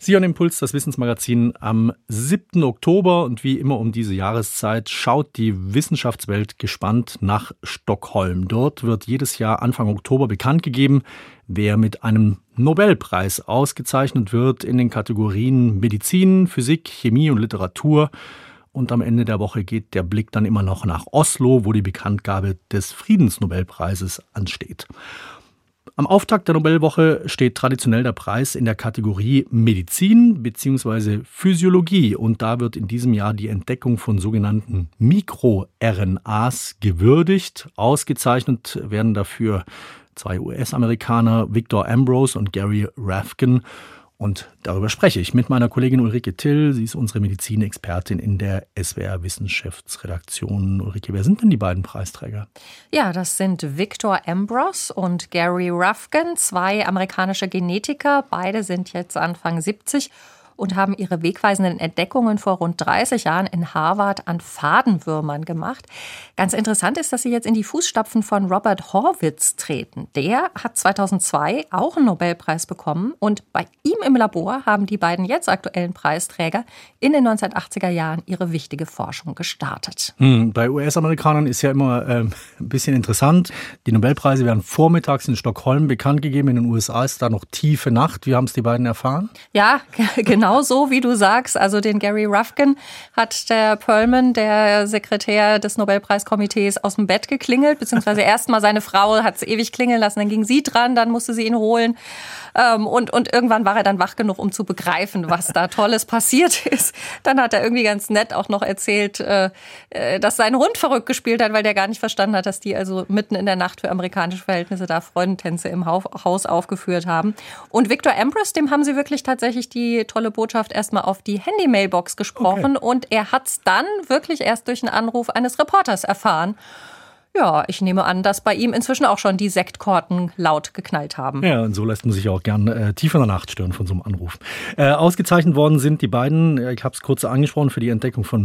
Sion Impuls, das Wissensmagazin am 7. Oktober und wie immer um diese Jahreszeit schaut die Wissenschaftswelt gespannt nach Stockholm. Dort wird jedes Jahr Anfang Oktober bekannt gegeben, wer mit einem Nobelpreis ausgezeichnet wird in den Kategorien Medizin, Physik, Chemie und Literatur. Und am Ende der Woche geht der Blick dann immer noch nach Oslo, wo die Bekanntgabe des Friedensnobelpreises ansteht. Am Auftakt der Nobelwoche steht traditionell der Preis in der Kategorie Medizin bzw. Physiologie. Und da wird in diesem Jahr die Entdeckung von sogenannten MikroRNAs gewürdigt. Ausgezeichnet werden dafür zwei US-Amerikaner, Victor Ambros und Gary Rafkin. Und darüber spreche ich mit meiner Kollegin Ulrike Till. Sie ist unsere Medizinexpertin in der SWR Wissenschaftsredaktion. Ulrike, wer sind denn die beiden Preisträger? Ja, das sind Victor Ambros und Gary Rafkin, zwei amerikanische Genetiker. Beide sind jetzt Anfang 70 und haben ihre wegweisenden Entdeckungen vor rund 30 Jahren in Harvard an Fadenwürmern gemacht. Ganz interessant ist, dass sie jetzt in die Fußstapfen von Robert Horwitz treten. Der hat 2002 auch einen Nobelpreis bekommen und bei ihm im Labor haben die beiden jetzt aktuellen Preisträger in den 1980er Jahren ihre wichtige Forschung gestartet. Bei US-Amerikanern ist ja immer ein bisschen interessant. Die Nobelpreise werden vormittags in Stockholm bekannt gegeben. In den USA ist da noch tiefe Nacht. Wie haben es die beiden erfahren? Ja, genau so, wie du sagst. Also den Gary Rafkin hat der Perlman, der Sekretär des Nobelpreiskomitees, aus dem Bett geklingelt, beziehungsweise erstmal seine Frau hat es ewig klingeln lassen, dann ging sie dran, dann musste sie ihn holen. Und irgendwann war er dann wach genug, um zu begreifen, was da Tolles passiert ist. Dann hat er irgendwie ganz nett auch noch erzählt, dass sein Hund verrückt gespielt hat, weil der gar nicht verstanden hat, dass die also mitten in der Nacht für amerikanische Verhältnisse da Freudentänze im Haus aufgeführt haben. Und Victor Ambros, dem haben sie wirklich tatsächlich die tolle Botschaft erstmal auf die Handy-Mailbox gesprochen. Okay. Und er hat es dann wirklich erst durch einen Anruf eines Reporters erfahren. Ja, ich nehme an, dass bei ihm inzwischen auch schon die Sektkorken laut geknallt haben. Ja, und so lässt man sich auch gern tief in der Nacht stören von so einem Anruf. Ausgezeichnet worden sind die beiden, ich habe es kurz angesprochen, für die Entdeckung von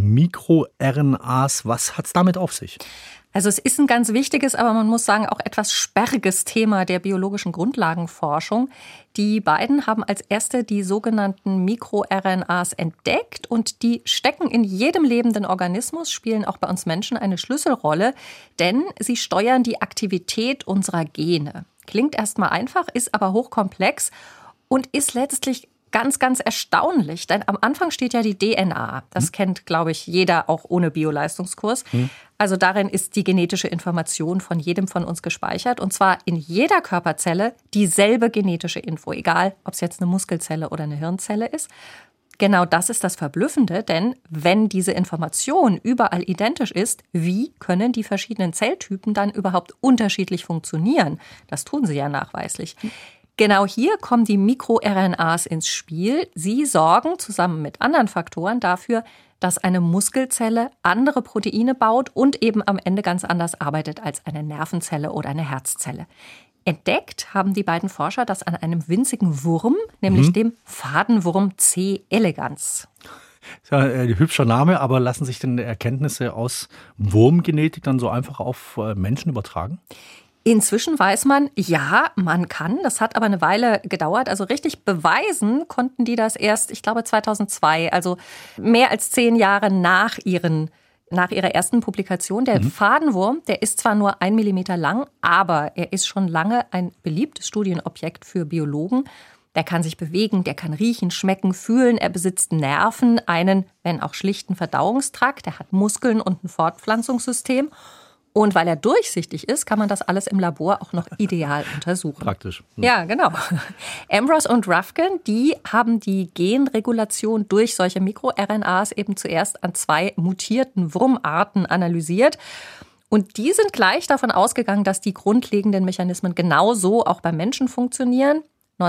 MikroRNAs. Was hat es damit auf sich? Also es ist ein ganz wichtiges, aber man muss sagen auch etwas sperriges Thema der biologischen Grundlagenforschung. Die beiden haben als erste die sogenannten MikroRNAs entdeckt und die stecken in jedem lebenden Organismus, spielen auch bei uns Menschen eine Schlüsselrolle, denn sie steuern die Aktivität unserer Gene. Klingt erstmal einfach, ist aber hochkomplex und ist letztlich ganz, ganz erstaunlich, denn am Anfang steht ja die DNA. Das kennt, glaube ich, jeder auch ohne Bioleistungskurs. Also darin ist die genetische Information von jedem von uns gespeichert und zwar in jeder Körperzelle dieselbe genetische Info, egal ob es jetzt eine Muskelzelle oder eine Hirnzelle ist. Genau das ist das Verblüffende, denn wenn diese Information überall identisch ist, wie können die verschiedenen Zelltypen dann überhaupt unterschiedlich funktionieren? Das tun sie ja nachweislich. Genau hier kommen die MikroRNAs ins Spiel. Sie sorgen zusammen mit anderen Faktoren dafür, dass eine Muskelzelle andere Proteine baut und eben am Ende ganz anders arbeitet als eine Nervenzelle oder eine Herzzelle. Entdeckt haben die beiden Forscher das an einem winzigen Wurm, nämlich dem Fadenwurm C. elegans. Ja, ein hübscher Name, aber lassen sich denn Erkenntnisse aus Wurmgenetik dann so einfach auf Menschen übertragen? Inzwischen weiß man, ja, man kann. Das hat aber eine Weile gedauert. Also richtig beweisen konnten die das erst, ich glaube 2002, also mehr als 10 Jahre nach ihrer ersten Publikation. Der Fadenwurm, der ist zwar nur 1 Millimeter lang, aber er ist schon lange ein beliebtes Studienobjekt für Biologen. Der kann sich bewegen, der kann riechen, schmecken, fühlen. Er besitzt Nerven, einen, wenn auch schlichten Verdauungstrakt. Er hat Muskeln und ein Fortpflanzungssystem. Und weil er durchsichtig ist, kann man das alles im Labor auch noch ideal untersuchen. Praktisch. Ja, genau. Ambros und Rafkin, die haben die Genregulation durch solche MikroRNAs eben zuerst an 2 mutierten Wurmarten analysiert. Und die sind gleich davon ausgegangen, dass die grundlegenden Mechanismen genauso auch beim Menschen funktionieren.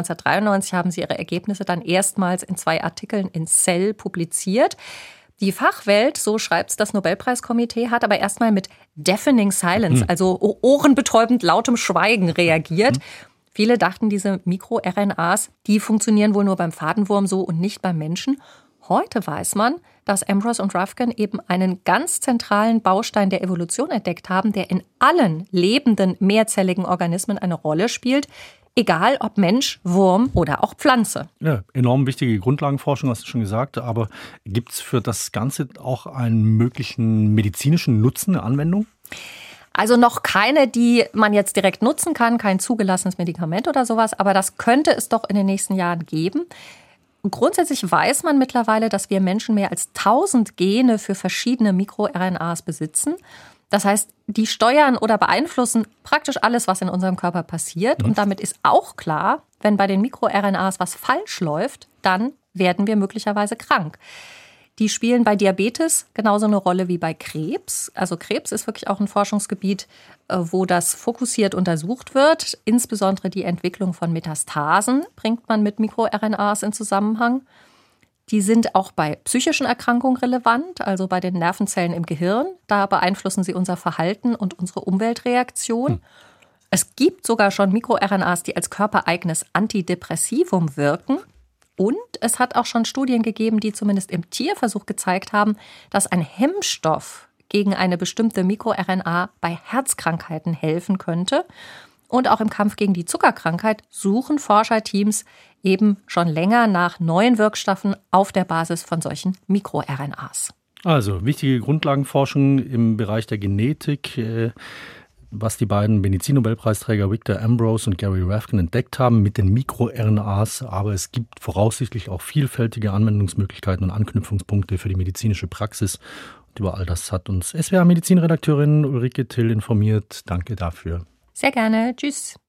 1993 haben sie ihre Ergebnisse dann erstmals in 2 Artikeln in Cell publiziert. Die Fachwelt, so schreibt es das Nobelpreiskomitee, hat aber erstmal mit deafening silence, also ohrenbetäubend lautem Schweigen reagiert. Viele dachten, diese MikroRNAs, die funktionieren wohl nur beim Fadenwurm so und nicht beim Menschen. Heute weiß man, dass Ambros und Rafkin eben einen ganz zentralen Baustein der Evolution entdeckt haben, der in allen lebenden, mehrzelligen Organismen eine Rolle spielt. egal ob Mensch, Wurm oder auch Pflanze. Ja, enorm wichtige Grundlagenforschung, hast du schon gesagt. Aber gibt es für das Ganze auch einen möglichen medizinischen Nutzen, eine Anwendung? Also noch keine, die man jetzt direkt nutzen kann, kein zugelassenes Medikament oder sowas. Aber das könnte es doch in den nächsten Jahren geben. Grundsätzlich weiß man mittlerweile, dass wir Menschen mehr als 1000 Gene für verschiedene MikroRNAs besitzen. Das heißt, die steuern oder beeinflussen praktisch alles, was in unserem Körper passiert. Und damit ist auch klar, wenn bei den MikroRNAs was falsch läuft, dann werden wir möglicherweise krank. Die spielen bei Diabetes genauso eine Rolle wie bei Krebs. Also Krebs ist wirklich auch ein Forschungsgebiet, wo das fokussiert untersucht wird. Insbesondere die Entwicklung von Metastasen bringt man mit MikroRNAs in Zusammenhang. Die sind auch bei psychischen Erkrankungen relevant, also bei den Nervenzellen im Gehirn. Da beeinflussen sie unser Verhalten und unsere Umweltreaktion. Es gibt sogar schon MikroRNAs, die als körpereigenes Antidepressivum wirken. Und es hat auch schon Studien gegeben, die zumindest im Tierversuch gezeigt haben, dass ein Hemmstoff gegen eine bestimmte MikroRNA bei Herzkrankheiten helfen könnte. Und auch im Kampf gegen die Zuckerkrankheit suchen Forscherteams eben schon länger nach neuen Wirkstoffen auf der Basis von solchen MikroRNAs. Also wichtige Grundlagenforschung im Bereich der Genetik, was die beiden Medizin-Nobelpreisträger Victor Ambrose und Gary Rafkin entdeckt haben mit den MikroRNAs. Aber es gibt voraussichtlich auch vielfältige Anwendungsmöglichkeiten und Anknüpfungspunkte für die medizinische Praxis. Und über all das hat uns SWR-Medizinredakteurin Ulrike Till informiert. Danke dafür. Sehr gerne. Tschüss.